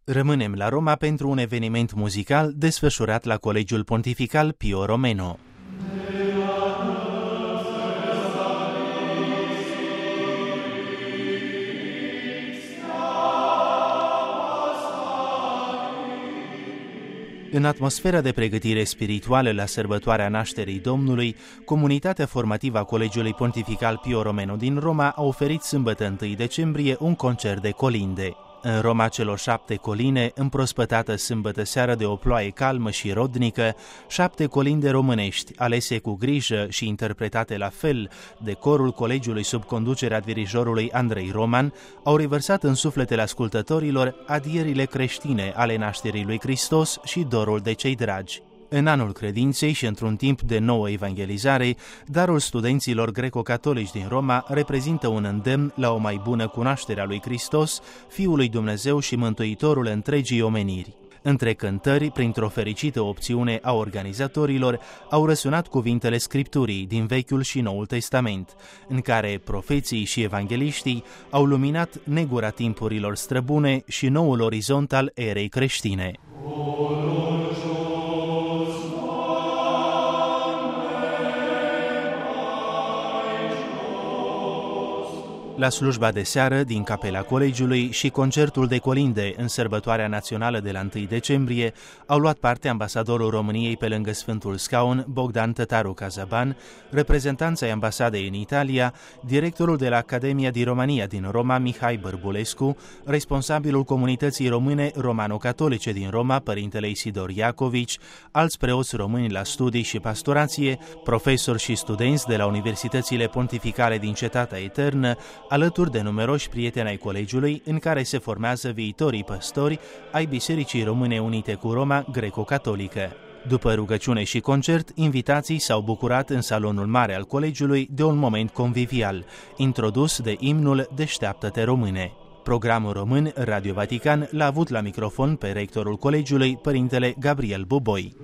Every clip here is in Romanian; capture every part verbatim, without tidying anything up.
Rămânem la Roma pentru un eveniment muzical desfășurat la Colegiul Pontifical Pio Romeno. În atmosfera de pregătire spirituală la sărbătoarea nașterii Domnului, comunitatea formativă a Colegiului Pontifical Pio Romeno din Roma a oferit sâmbătă întâi decembrie un concert de colinde. În Roma celor șapte coline, împrospătată sâmbătă seară de o ploaie calmă și rodnică, șapte colinde românești, alese cu grijă și interpretate la fel de corul colegiului sub conducerea dirijorului Andrei Roman, au revărsat în sufletele ascultătorilor adierile creștine ale nașterii lui Hristos și dorul de cei dragi. În anul credinței și într-un timp de nouă evangelizare, darul studenților greco-catolici din Roma reprezintă un îndemn la o mai bună cunoaștere a lui Hristos, Fiul lui Dumnezeu și Mântuitorul întregii omeniri. Între cântări, printr-o fericită opțiune a organizatorilor, au răsunat cuvintele Scripturii din Vechiul și Noul Testament, în care profeții și evangeliștii au luminat negura timpurilor străbune și noul orizont al erei creștine. La slujba de seară din capela colegiului și concertul de colinde în sărbătoarea națională de la întâi decembrie au luat parte ambasadorul României pe lângă Sfântul Scaun, Bogdan Tătaru Cazaban, reprezentanța ai ambasadei în Italia, directorul de la Academia di Romania din Roma, Mihai Bărbulescu, responsabilul comunității române romano-catolice din Roma, părintele Isidor Iacovici, alți preoți români la studii și pastorație, profesori și studenți de la universitățile pontificale din Cetatea Eternă, alături de numeroși prieteni ai colegiului, în care se formează viitorii păstori ai Bisericii Române Unite cu Roma greco-catolică. După rugăciune și concert, invitații s-au bucurat în salonul mare al colegiului de un moment convivial, introdus de imnul Deșteaptă-te Române. Programul român Radio Vatican l-a avut la microfon pe rectorul colegiului, părintele Gabriel Buboi.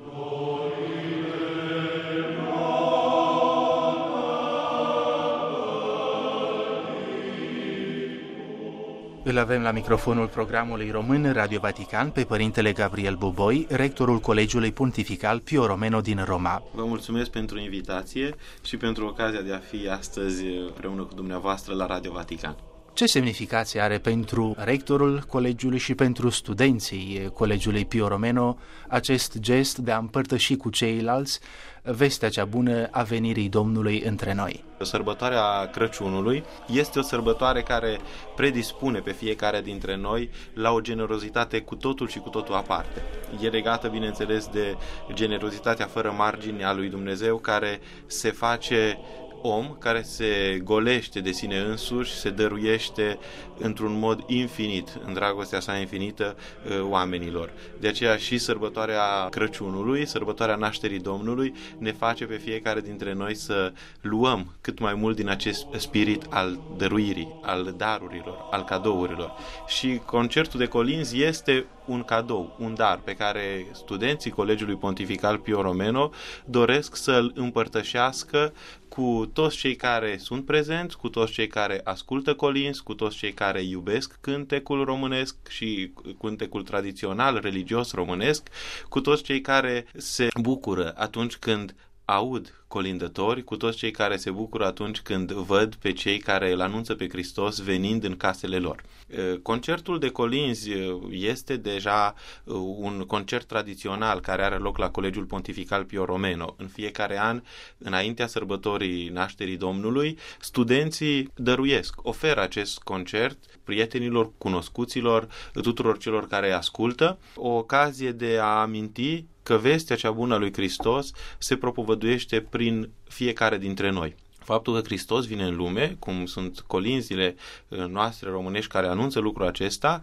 Îl avem la microfonul programului român Radio Vatican pe părintele Gabriel Buboi, rectorul Colegiului Pontifical Pio Romeno din Roma. Vă mulțumesc pentru invitație și pentru ocazia de a fi astăzi împreună cu dumneavoastră la Radio Vatican. Ce semnificație are pentru rectorul colegiului și pentru studenții Colegiului Pio Romeno acest gest de a împărtăși cu ceilalți vestea cea bună a venirii Domnului între noi? Sărbătoarea Crăciunului este o sărbătoare care predispune pe fiecare dintre noi la o generozitate cu totul și cu totul aparte. E legată, bineînțeles, de generozitatea fără margini a lui Dumnezeu, care se face om, care se golește de sine însuși, se dăruiește într-un mod infinit, în dragostea sa infinită, oamenilor. De aceea și sărbătoarea Crăciunului, sărbătoarea nașterii Domnului, ne face pe fiecare dintre noi să luăm cât mai mult din acest spirit al dăruirii, al darurilor, al cadourilor. Și concertul de colinzi este un cadou, un dar pe care studenții Colegiului Pontifical Pio Romeno doresc să-l împărtășească cu toți cei care sunt prezenți, cu toți cei care ascultă colinzi, cu toți cei care iubesc cântecul românesc și cântecul tradițional, religios românesc, cu toți cei care se bucură atunci când aud colindători, cu toți cei care se bucură atunci când văd pe cei care îl anunță pe Hristos venind în casele lor. Concertul de colinzi este deja un concert tradițional care are loc la Colegiul Pontifical Pio Romeno. În fiecare an, înaintea sărbătorii nașterii Domnului, studenții dăruiesc, oferă acest concert prietenilor, cunoscuților, tuturor celor care ascultă, o ocazie de a aminti că vestea cea bună a lui Hristos se propovăduiește prin fiecare dintre noi. Faptul că Hristos vine în lume, cum sunt colinzile noastre românești care anunță lucrul acesta,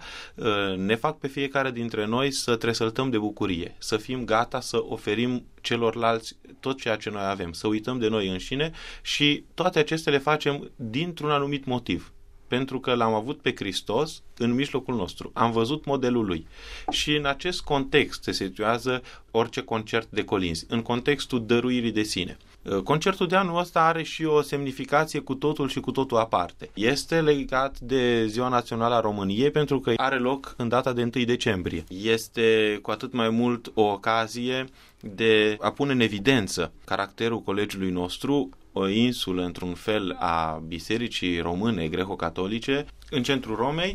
ne fac pe fiecare dintre noi să tresăltăm de bucurie, să fim gata să oferim celorlalți tot ceea ce noi avem, să uităm de noi înșine și toate acestea le facem dintr-un anumit motiv. pentru că l-am avut pe Hristos în mijlocul nostru. Am văzut modelul lui. Și în acest context se situează orice concert de colinzi, în contextul dăruirii de sine. Concertul de anul ăsta are și o semnificație cu totul și cu totul aparte. Este legat de Ziua Națională a României pentru că are loc în data de întâi decembrie. Este cu atât mai mult o ocazie de a pune în evidență caracterul colegiului nostru, o insulă, într-un fel, a Bisericii Române Greco-Catolice, în centrul Romei,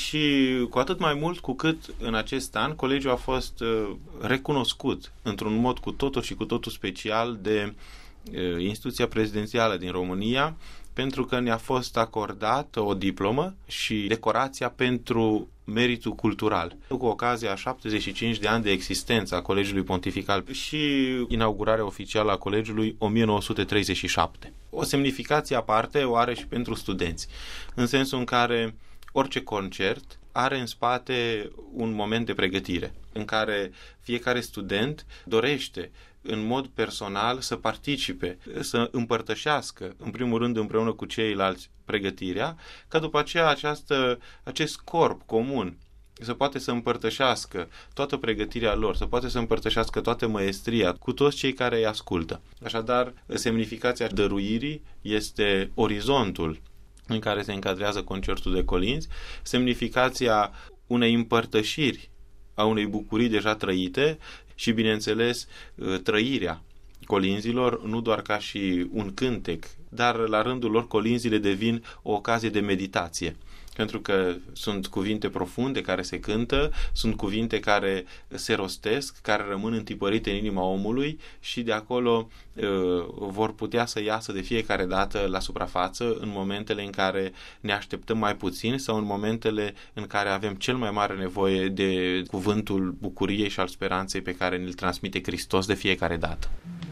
și cu atât mai mult cu cât în acest an colegiul a fost recunoscut într-un mod cu totul și cu totul special de instituția prezidențială din România, pentru că ne-a fost acordată o diplomă și decorația pentru meritul cultural, cu ocazia a șaptezeci și cinci de ani de existență a Colegiului Pontifical și inaugurarea oficială a Colegiului o mie nouă sute treizeci și șapte. O semnificație aparte o are și pentru studenți, în sensul în care orice concert are în spate un moment de pregătire, în care fiecare student dorește în mod personal să participe, să împărtășească, în primul rând împreună cu ceilalți, pregătirea, ca după aceea această, acest corp comun să poate să împărtășească toată pregătirea lor, să poate să împărtășească toată măestria cu toți cei care îi ascultă. Așadar, semnificația dăruirii este orizontul în care se încadrează concertul de colinzi, semnificația unei împărtășiri a unei bucurii deja trăite și, bineînțeles, trăirea colinzilor, nu doar ca și un cântec, dar la rândul lor colinzile devin o ocazie de meditație. Pentru că sunt cuvinte profunde care se cântă, sunt cuvinte care se rostesc, care rămân întipărite în inima omului și de acolo uh, vor putea să iasă de fiecare dată la suprafață în momentele în care ne așteptăm mai puțin sau în momentele în care avem cel mai mare nevoie de cuvântul bucuriei și al speranței pe care ne-l transmite Hristos de fiecare dată.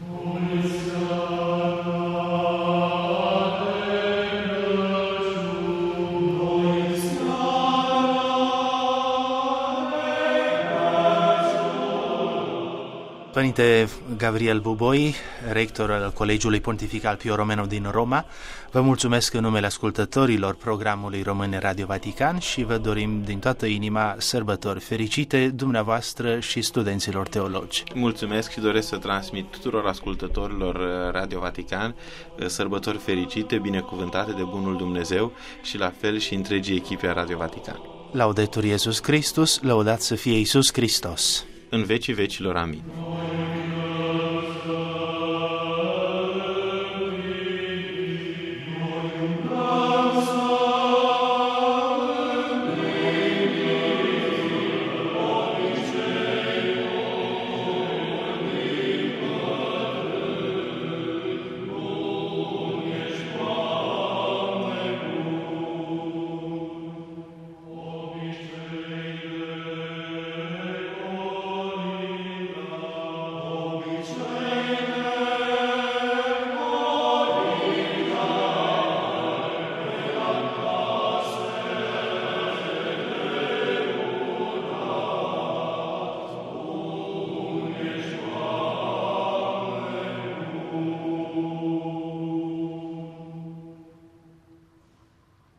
Părinte Gabriel Buboi, rector al Colegiului Pontifical Pio Romano din Roma, vă mulțumesc în numele ascultătorilor programului Române Radio Vatican și vă dorim din toată inima sărbători fericite dumneavoastră și studenților teologi. Mulțumesc și doresc să transmit tuturor ascultătorilor Radio Vatican sărbători fericite, binecuvântate de bunul Dumnezeu și la fel și întregii echipe a Radio Vatican. Laudetur Iesus Christus, lăudat să fie Iisus Hristos. În vecii vecilor, amin.